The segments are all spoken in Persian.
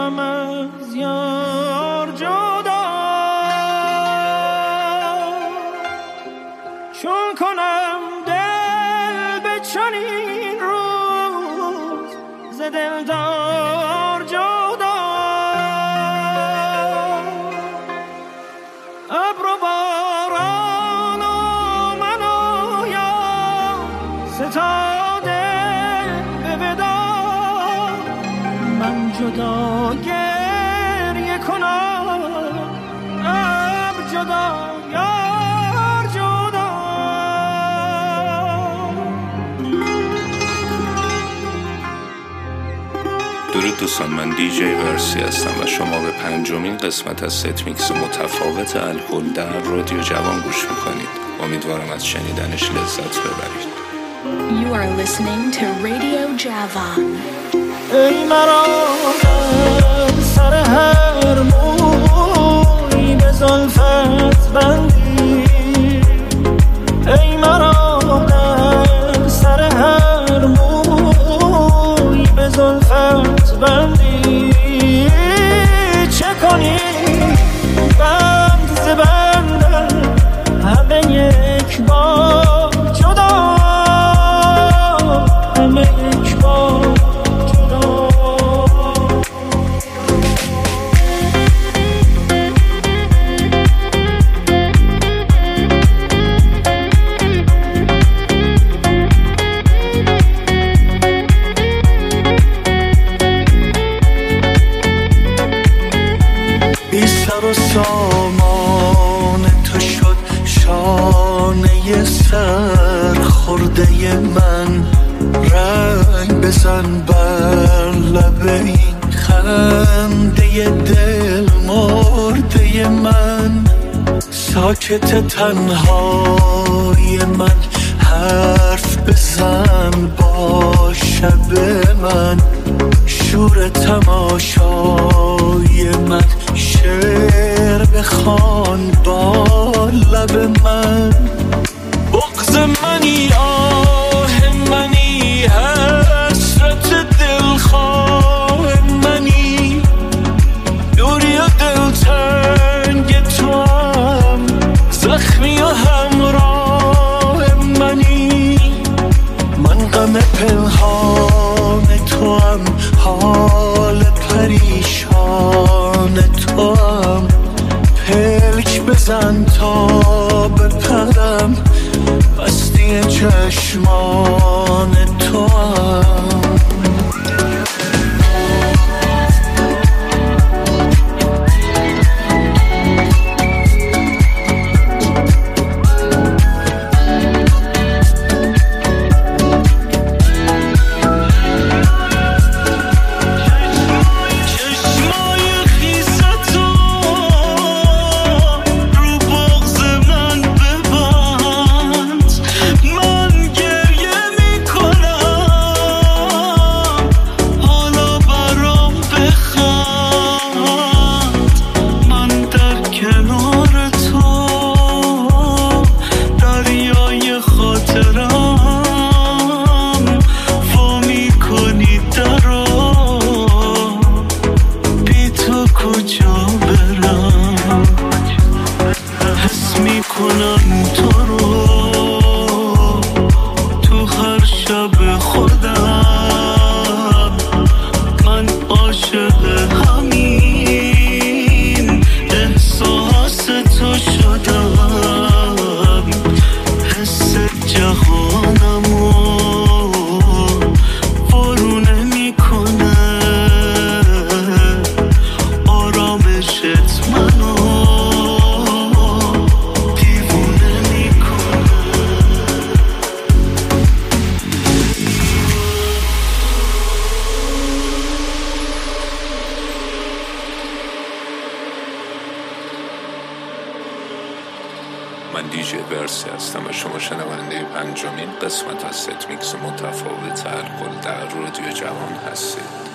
شوم از یار جدا، چون کنم دل به چنین روز ز دلدار جدا. ابر و باران و من و یار ستاده به ودا، من جدا گریه کنم ابر جدا یار جدا. درود دوستان، من دیجی ورسی هستم و شما به 5مین قسمت از ست میکس متفاوت الکل در رادیو جوان گوش میکنید. امیدوارم از شنیدنش لذت ببرید. You are listening to Radio Javan. ای مرا سر هر موی به زلفت بندی، ای مرا سر هر موی به زلفت بندی، چه کنی بند ز بندم همه یک بار جدا، همه یک بار جدا. بی سر و سامان تو شد شانه سر خورده من، رنگ بزن بر لب این خنده دل مرده من، ساکت تنهای من حرف بزن با شب من، شور تماشای من شعر بخوان با لب من، بغض منی آه منی حسرت دلخواه منی، دوری و دلتنگ تو هم زخمی و همراه منی، من غم پنهان تو هم حال پریشان تو هم، پلک بزن تا بپرم بستی چشمان تو هم. من دیجی ورسی هستم و شما شنونده 5مین قسمت از ست میکس متفاوت الکل در رادیو جوان هستید.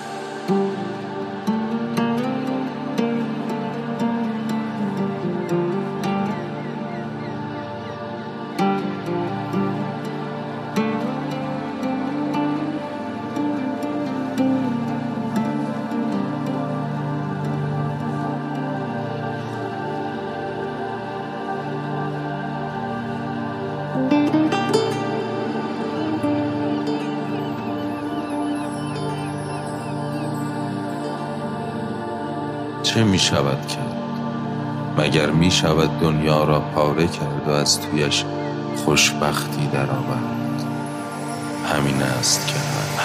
چه می شود کرد؟ مگر می شود دنیا را پاره کرد و از تویش خوشبختی در آورد؟ همین است که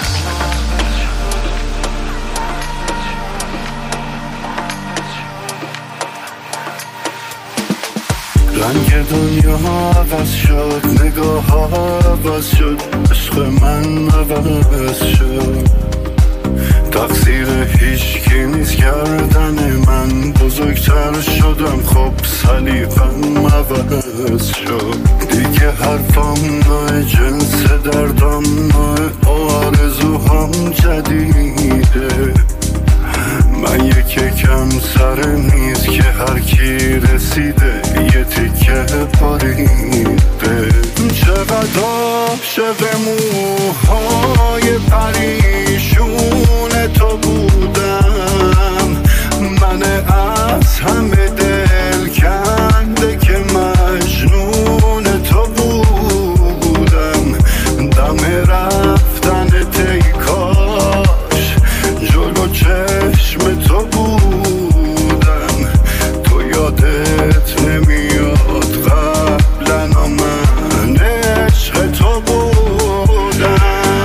رنگ دنیا عوض شد، نگاه ها عوض شد، عشق من عوض شد. تقصیر هیچکی نیست کردن من، بزرگتر شدم خب سلیقم عوض شد. دیگه حرفام نه، جنس دردم نه، آرزوهام جدیده. من یکم سر میز که هر کی رسیده یه تیکه پاریده. چقدر عاشق موهای پریشون تو بودم، من از همه دل کنده که مجنون تو بودم. دم رفتن تیکاش جلو چشم تو بودم. تو یادت نمیاد قبلا من عشق تو بودم.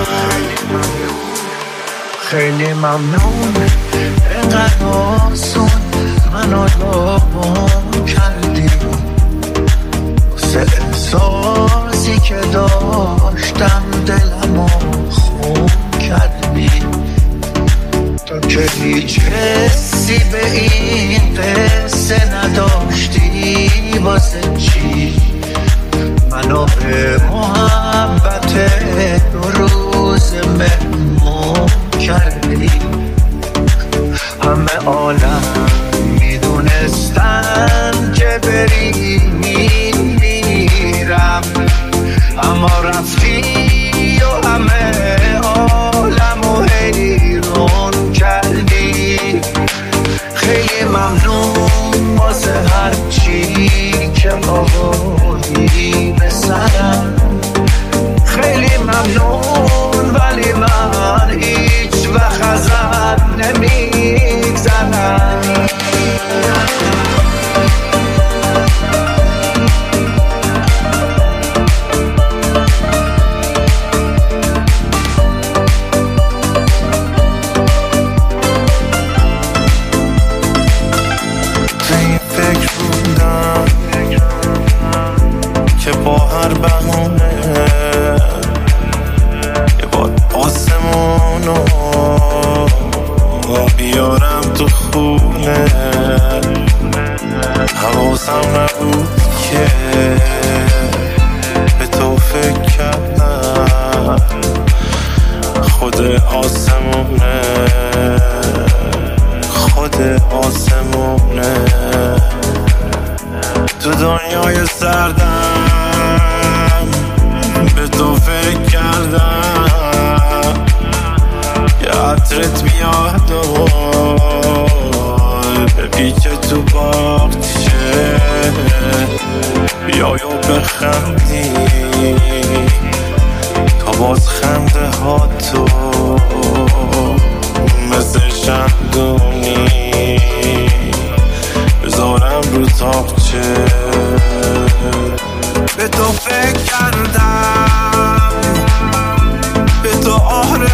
خیلی ممنون اینقدر آسون منو لابون کردی، واسه احساسی که داشتم دلمو خون کردی. تو که هیچ حسی به این قصه نداشتی، واسه چی منو به محبت دو روز مهمون کردی؟ همه عالم میدونستن که بری میرم، اما رفتی و همه عالمو حیرون کردی. خیلی ممنون واسه هر چی که آوردی به سرم. خیلی ممنون ولی من هیچ وقت ازت نمیگذرم. که با هر بهونه یه بار آسمونو بیارم تو خونه. حواسم نبود که به تو فکر کردم، خود آسمونه تو دنیای سردم به تو فکر کردم. یه عطرت میاد و بپیچه تو باغچه، بیای و بخندی تا باز خنده ها تو مثل شمدونی بذارم رو تاقچه. به تو فکر کردم، به تو آره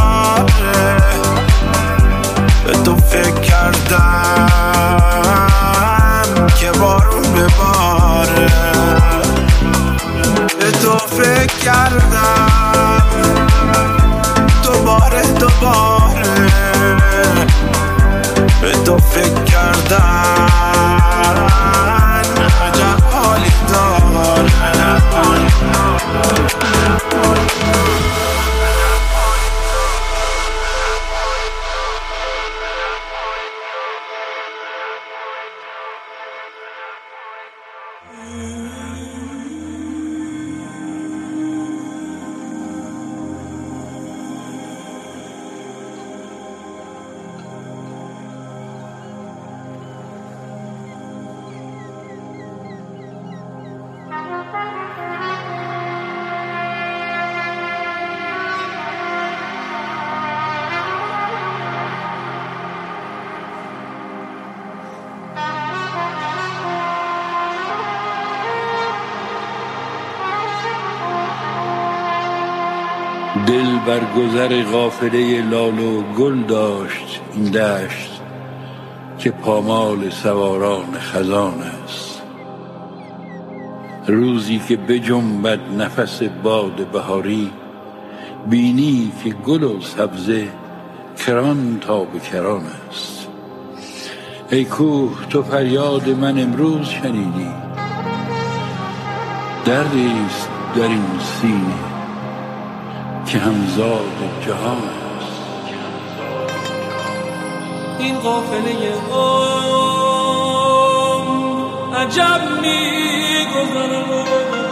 به تو فکر کردم که بارون بباره. به تو فکر کردم دوباره به تو فکر کردم عجب حالی داره. دل بر گذر قافله لال و گل داشت این دشت که پامال سواران خزان است. روزی که بجنبد نفس باد بهاری، بینی که گل و سبزه کران تا به کران است. ای کوه تو فریاد من امروز شنیدی، دردیست در این سینه که همزاد جهان است. این قافله عمر عجب می‌گذرد،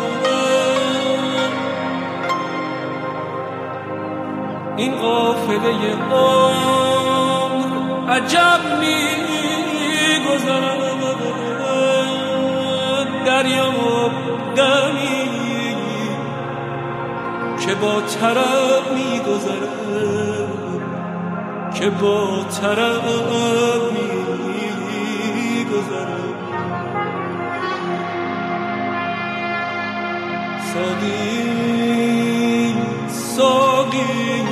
این قافله عمر عجب می‌گذرد. دریا دمی که با طرب می‌گذرد، که با طرب می‌گذرد. ساقی ساقی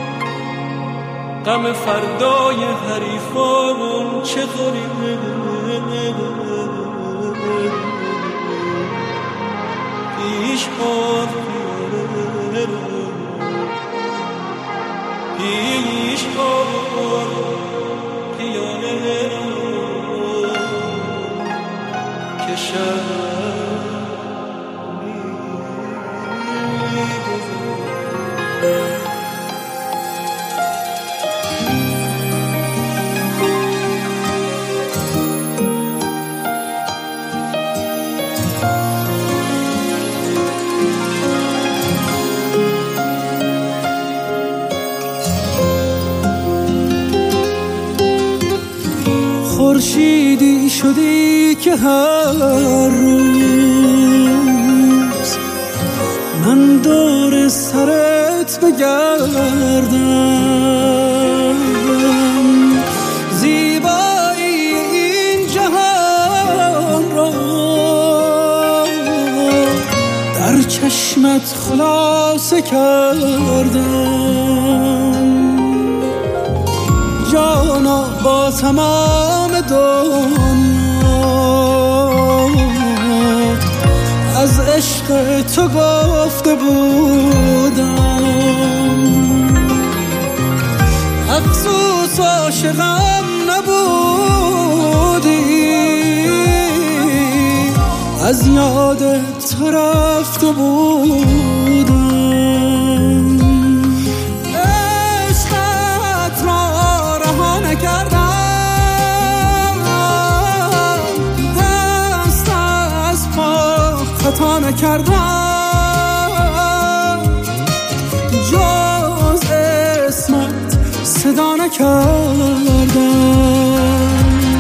غم فردای حریفان چه خوری؟ پیش بار پیش بار پیاله که شب خورشیدی شدی که هر روز من دور سرت بگردم. زیبایی این جهان را در چشمت خلاصه کردم. جانا با تمام دنیا از عشق تو گفته بودم. افسوس عاشقم نبودی، از یادت رفته بودم. عشقت را رها نکردم، دست از پا خطا نکردم. جز اسمت صدا نکردم.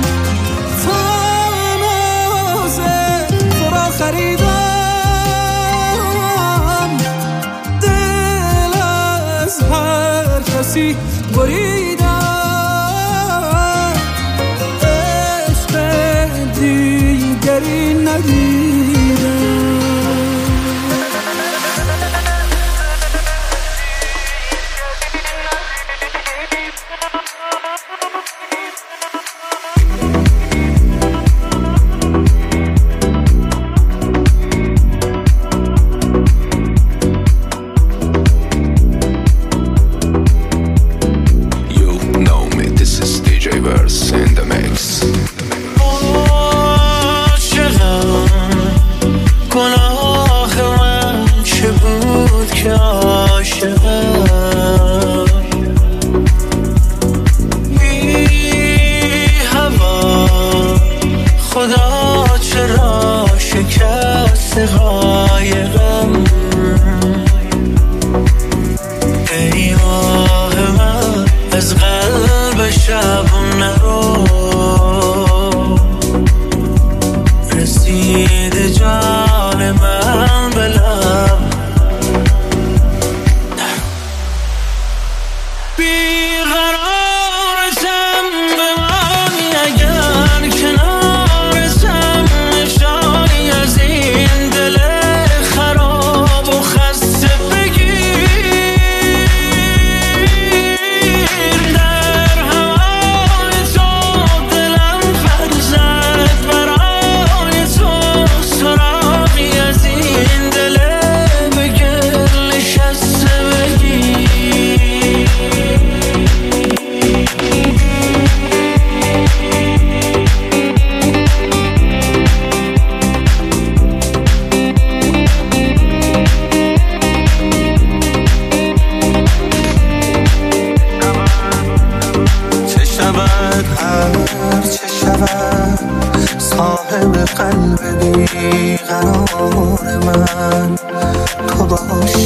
تناز تو را خریدم، دل از هر کسی بریدم. عشق دیگری ندیدم. کنارشم نشانی از این دل خراب. صاحب قلب بیقرار من تو باشی.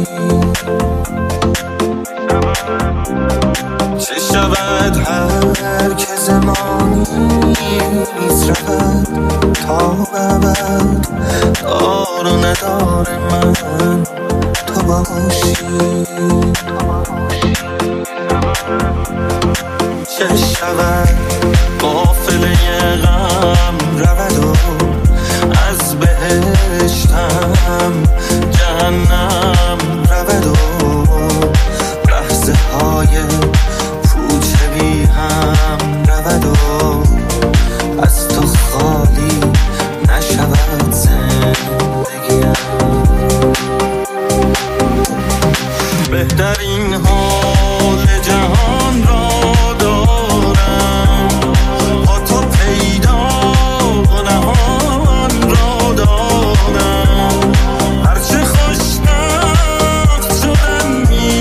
چه شود هر که زمانی نیست رود تا ابد دار و ندار من تو باشی. چه شود قافله غم رود و از بهشتم جهنم رود و لحظه های پوچ بی هم رود و از تو خالی نشود زندگیم. بهترین حال جهان را دارم با تو پیدا نهان را دارم. هرچه خوشبخت شدن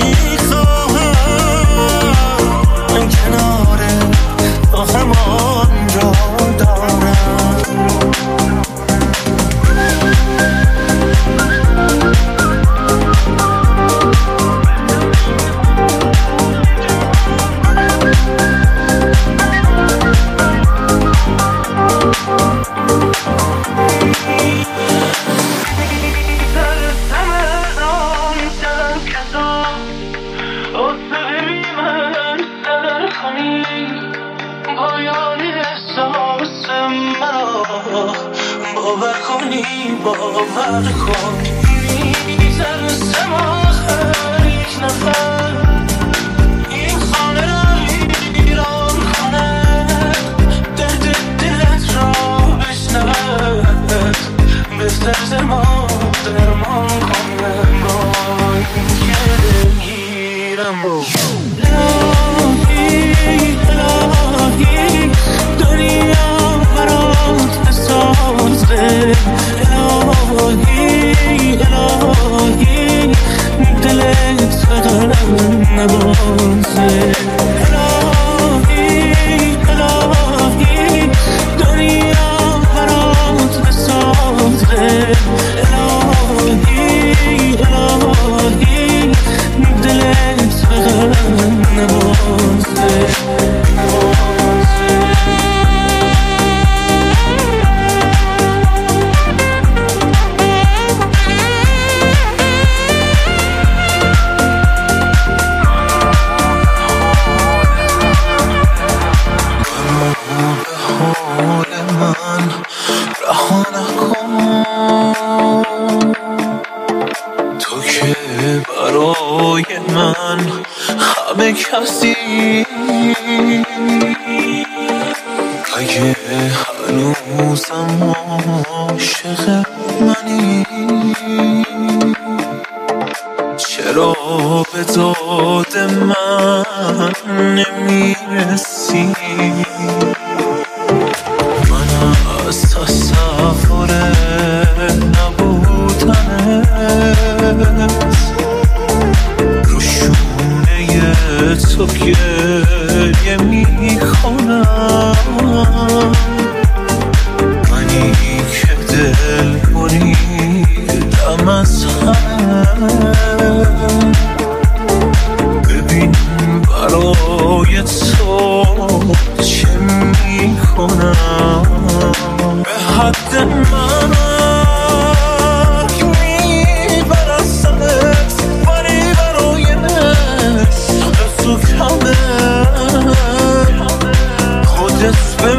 میخواهم من کنار تو همان را دارم. باور کنی سر سماخ یک نفر این خانه را ایران کنه، درد دلت را بشنود، بهتر زمان درمان کنه با این که دلگیرم. الهی دنیا برات بسازه، الهی دلت فقط نبازه. الهی دنیا برات بسازه، الهی دلت فقط نبازه. کسی اگه هنوزم عاشق منی، چرا به داد من نمیرسی؟ من از تصور نبودنت تو گریه میکنم، منی که دل بریدم از همه. ببین برای تو چه میکنم، به حد مرگ میبرستمت، ولی برای تو کمه خودت به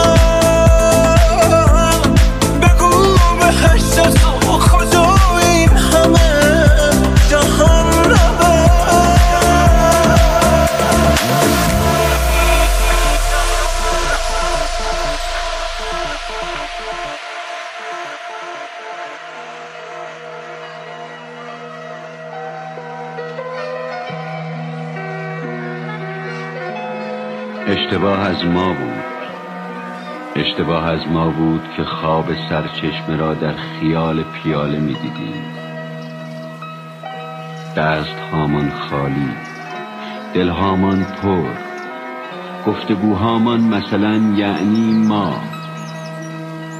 من بگو بهشت تو کجا این همه جهنمه. اشتباه از ما بود، اشتباه از ما بود که خواب سرچشمه را در خیال پیاله می دیدیم. دست هامان خالی، دل هامان پر، گفتگوهامان مثلا یعنی ما.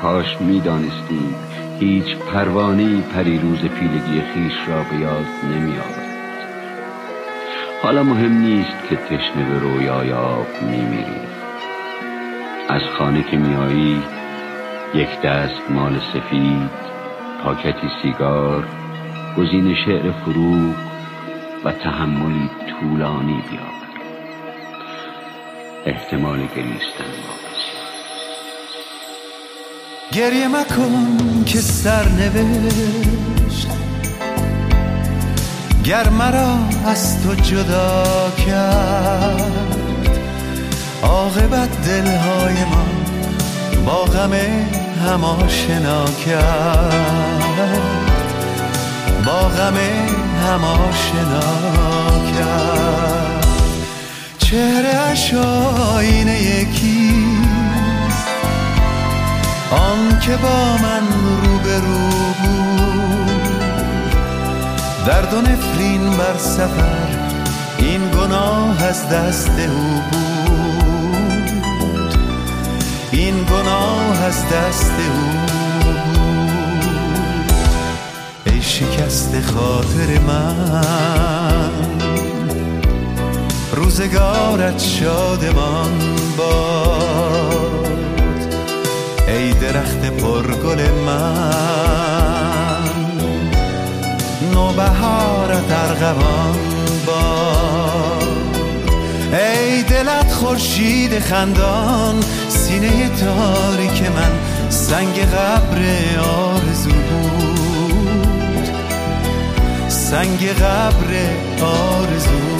کاش می‌دانستیم هیچ پروانه‌ای پریروز پیلگی خیش را به یاد نمی‌آورد. حالا مهم نیست که تشنه به رویای آب می‌میری. از خانه که می‌آیی یک دست مال سفید، پاکتی سیگار، گزین شعر فروغ و تحملی طولانی بیاور. احتمال گریستن واپسی. گریه مکن که سرنوشت گر مرا از تو جدا کرد، عاقبت دلهای ما با غم هم آشنا کرد، با غم هم آشنا کرد. چهره‌اش آینه یکیست، آن که با من روبرو بود. درد و نفرین بر سفر این گناه از دست او بود، این گناه از دست او بود. ای شکست خاطر من، روزگارت شادمان باد. ای درخت پرگل من، نوبهارت ارغوان باد. ای دلت خورشید خندان، سینه تاریک من سنگ قبر آرزو بود، سنگ قبر آرزو.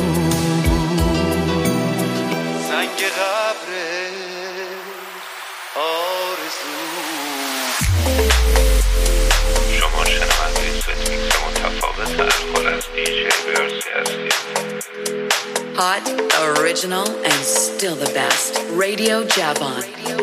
شما شنونده ست میکس متفاوت الکل از دیجی ورسی هستید. Hot, original, and still the best. Radio Javon.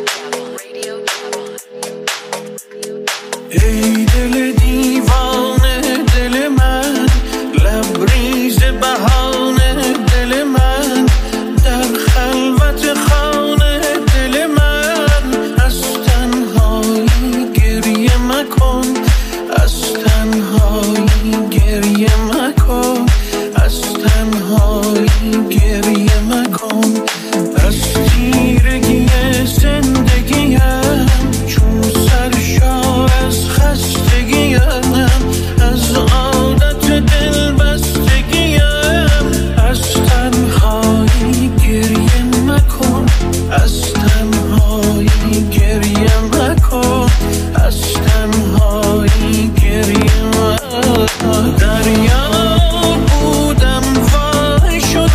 ای دل دیوانه دل من، لبریز بهانه دل من، در خلوت خانه دل من. از تنهایی گریه مکن، از تنهایی گریه مکن، از تنهایی گریه مکن. از تیرگی زندگیم چون سرشار از خستگیم، از عادت دل بستگیم. از تنهایی گریه مکن، از تنهایی گریه مکن، از تنهایی گریه مکن. دریا بودم وای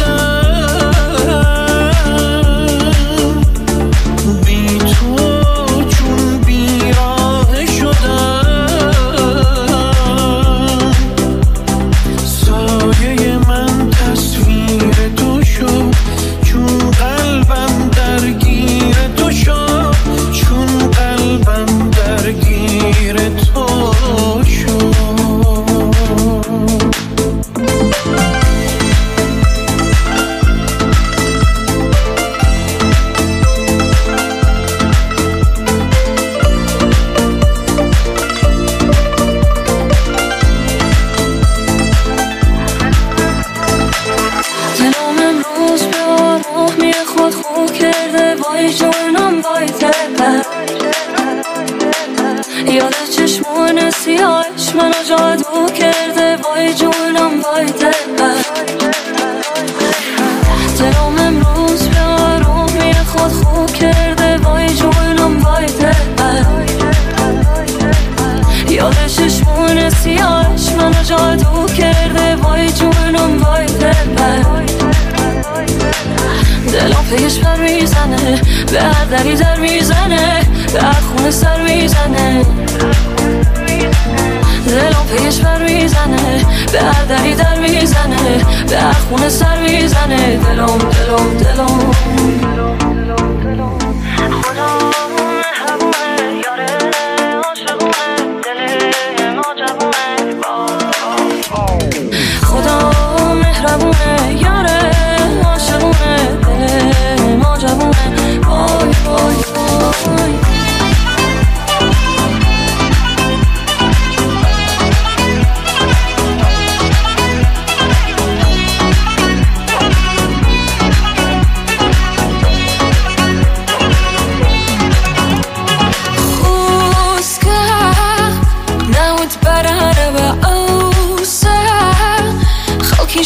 شدم، بی تو چون بیراه شدم. سایه من تصویر تو شد، چون قلبم درگیر تو شد، چون قلبم درگیر تو شد. دلم امروز به آرامی خود خو کرده، وای جانم وای دلم. یاد چشمان سیاهش منو جادو کرده، وای جانم وای دلم. دلم امروز به آرامی خود خو کرده، وای جانم وای دلم. یاد چشمان سیاهش منو جادو کرده، وای جانم وای دلم. دلم پیش پر میزنه، به هر دری در میزنه، به هر خونه سر میزنه. دلم پیش پر میزنه، به هر دری در میزنه، به هر خونه سر میزنه. دلم دلم دلم خدا مهربونه، یاره عاشقونه، دل ما جوونه. خدا مهربونه، یاره عاشقونه، دل ما جوونه. وای وای وای.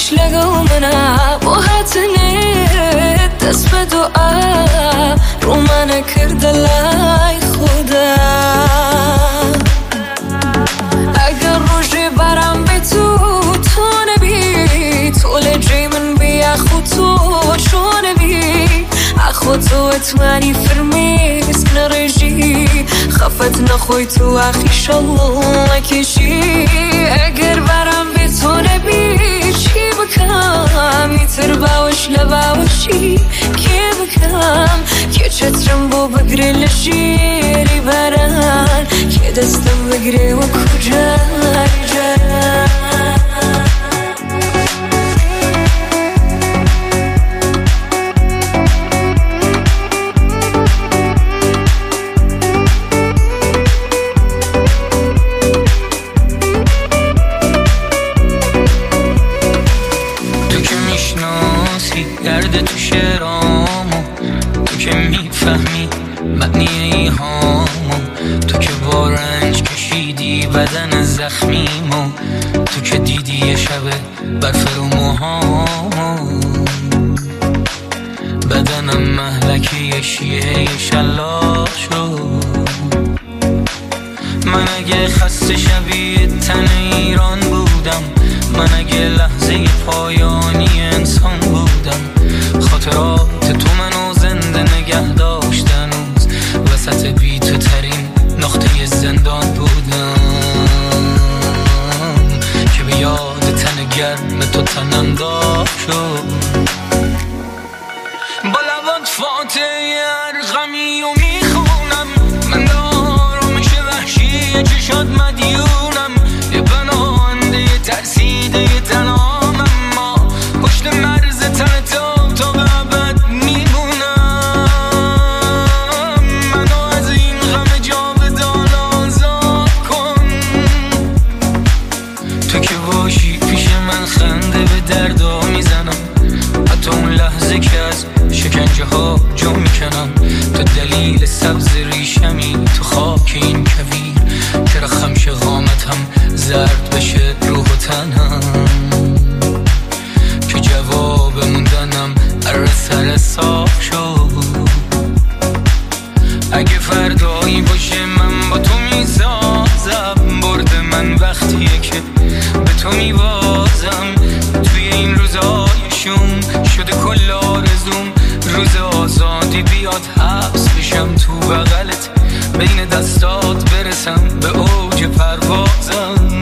لقومنا وهاتني دست به دعا رو من کرده لای خدا اگر روشی برم به تو نبی طول جی من بی اخو تو شونه بی اخو تو اتمانی فرمی بسن رجی خفت نخوی تو اخی شالله نکشی اگر برم به تو نبی چی بکم میتر باوش لباوشی کی بکم که چترم بو بگری لشیری برن که دستم بگری و کجا جرن درد تو شعرامو تو که میفهمی معنی ایهامو تو که با رنج کشیدی بدن زخمیمو تو که دیدی یه شبه برف رو موهامو بدنم مهلکه شیعه شلاق شد من اگه خسته شبیه تن ایران بودم من اگه لحظه پایانی انسان بودم خاطرات تو منو زنده نگه داشتن وسط بی تو ترین نقطه زندان بودم که به یاد تن گرم تو تنم داغ شد با لبات فاتحه ارقمی و میخونم من دارمش وحشی چشات مدیونم یه پناهنده ترسیده تنام اما پشت مرز تن تا به ابد میمونم منو از این غم جاودان آزاد کن تو که باشی پیش من خنده به دردا میزنم حتی اون لحظه که از شکنجه ها جا میکنم تو دلیل سبز ریشمی تو خاک این کویر که رخم شقامتم زرد بشه روح و تنم که جواب موندنم سر صاف شد اگه فردایی باشه من با تو میسازم برد من وقتیه که به تو میوازم توی این روزای شوم شده کل آرزوم روز آزادی بیاد حبس بشم تو بغلت بین دستات برسم به اوج پروازم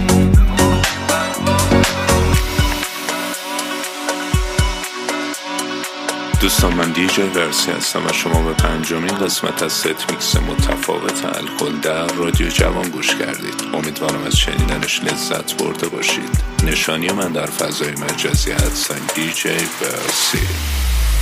دوستان من دیجی ورسی هستم و شما به پنجمین قسمت از ست میکس متفاوت الکل در رادیو جوان گوش کردید. امیدوارم از شنیدنش لذت برده باشید. نشانی من در فضای مجازی هستم دیجی ورسی.